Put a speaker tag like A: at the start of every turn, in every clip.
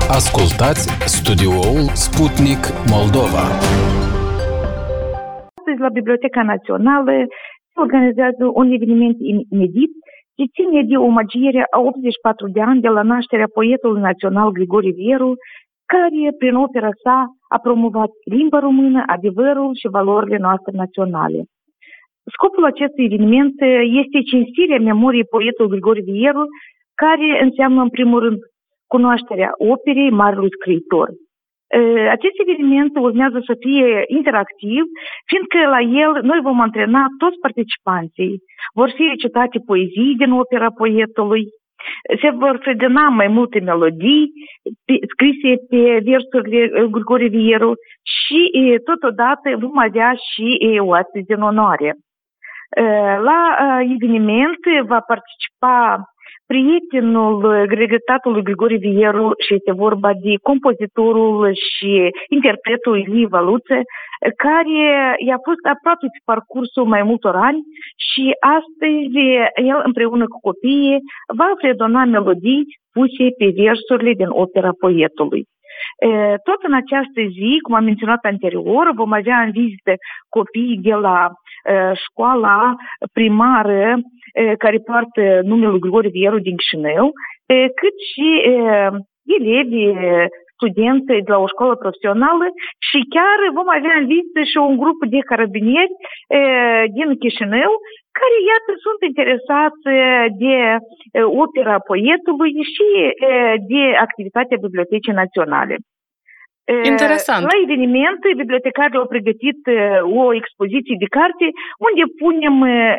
A: Ascultați studioul Sputnik Moldova.
B: Astăzi la Biblioteca Națională se organizează un eveniment inedit ce ține de omagierea a 84 de ani de la nașterea poetului național Grigore Vieru, care prin opera sa a promovat limba română, adevărul și valorile noastre naționale. Scopul acestui eveniment este cinstirea memoriei poetului Grigore Vieru, care înseamnă în primul rând cunoașterea operei marelui scriitor. Acest eveniment urmează să fie interactiv, fiindcă la el noi vom antrena toți participanții. Vor fi recitate poezii din opera poetului, se vor predena mai multe melodii scrise pe versurile Grigore Vieru și totodată vom avea și oaspeți din onoare. La eveniment va participa prietenul regretatului Grigore Vieru și este vorba de compozitorul și interpretul Ilie Văluță, care i-a fost aproape pe parcursul mai multor ani și astăzi el împreună cu copiii va predona melodii puse pe versurile din opera poetului. Tot în această zi, cum am menționat anterior, vom avea în vizită copiii de la școala primară care poartă numele Grigore Vieru din Chișinău, cât și elevi, studenți de la o școală profesională și chiar vom avea în vizită și un grup de carabinieri din Chișinău care, iată, sunt interesați de opera poetului și de activitatea Bibliotecii Naționale.
C: Interesant.
B: La eveniment, bibliotecarii au pregătit o expoziție de carte unde punem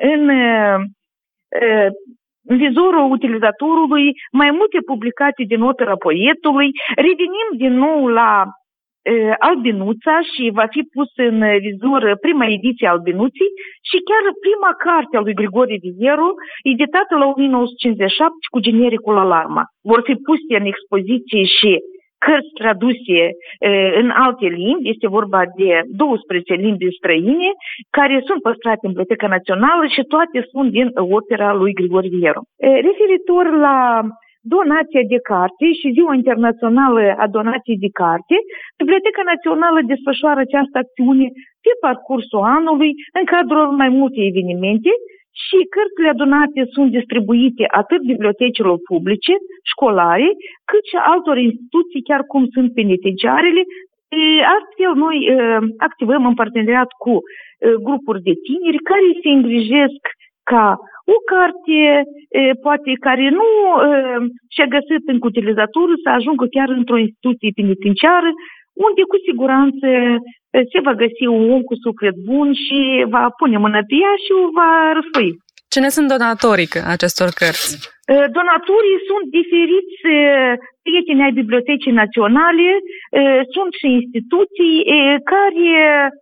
B: în vizorul utilizatorului mai multe publicații din opera poetului. Revenim din nou la Albinuța și va fi pus în vizor prima ediție a Albinuții și chiar prima carte a lui Grigore Vieru, editată la 1957 cu genericul Alarma. Vor fi puse în expoziție și cărți traduse în alte limbi, este vorba de 12 limbi străine, care sunt păstrate în Biblioteca Națională și toate sunt din opera lui Grigore Vieru. Referitor la donația de carte și Ziua Internațională a Donației de Carte, Biblioteca Națională desfășoară această acțiune pe parcursul anului în cadrul mai multe evenimente și cărțile adunate sunt distribuite atât bibliotecilor publice, școlare, cât și altor instituții, chiar cum sunt penitenciarele. Astfel, noi activăm în parteneriat cu grupuri de tineri care se îngrijesc ca o carte, poate care nu și-a găsit încă utilizatorul, să ajungă chiar într-o instituție penitenciară, unde cu siguranță se va găsi un om cu suflet bun și va pune mâna pe ea și o va răsfăi.
C: Cine sunt donatorii acestor cărți?
B: Donatorii sunt diferiți prieteni ai Bibliotecii Naționale, sunt și instituții care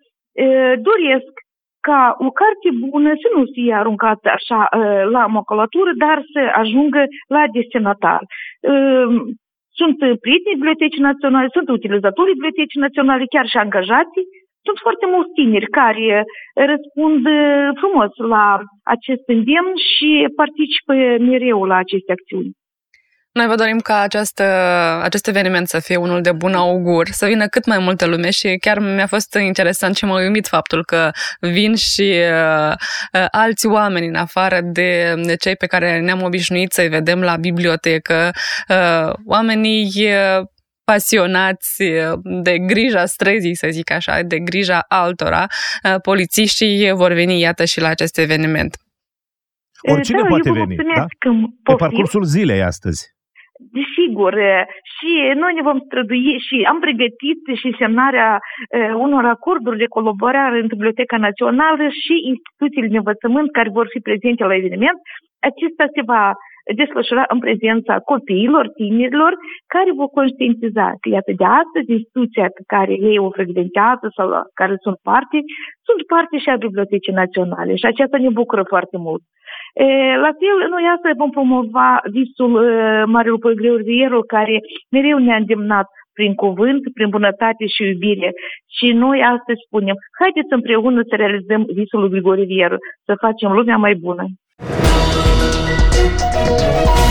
B: doresc ca o carte bună să nu fie aruncată așa la maculatură, dar să ajungă la destinatar. Sunt prietenii Bibliotecii Naționale, sunt utilizatorii Bibliotecii Naționale, chiar și angajații. Sunt foarte mulți tineri care răspund frumos la acest îndemn și participă mereu la aceste acțiuni.
C: Noi vă dorim ca acest eveniment să fie unul de bun augur, să vină cât mai multă lume și chiar mi-a fost interesant și m-a uimit faptul că vin și alți oameni în afară de cei pe care ne-am obișnuit să-i vedem la bibliotecă, oamenii pasionați de grija străzii, să zic așa, de grija altora. Polițiștii vor veni, iată, și la acest eveniment.
D: Oricine poate veni, da? Pe parcursul zilei astăzi.
B: Desigur, și noi ne vom strădui și am pregătit și semnarea unor acorduri de colaborare între Biblioteca Națională și instituțiile de învățământ care vor fi prezente la eveniment. Acesta se va desfășura în prezența copiilor, tinerilor, care vor conștientiza că, iată, de astăzi, instituția pe care ei o frecventează sau la care sunt parte și a Bibliotecii Naționale și aceasta ne bucură foarte mult. La fel, noi astăzi vom promova visul marelui poet Grigore Vieru, care mereu ne-a îndemnat prin cuvânt, prin bunătate și iubire. Și noi astăzi spunem, haideți împreună să realizăm visul lui Grigore Vieru, să facem lumea mai bună.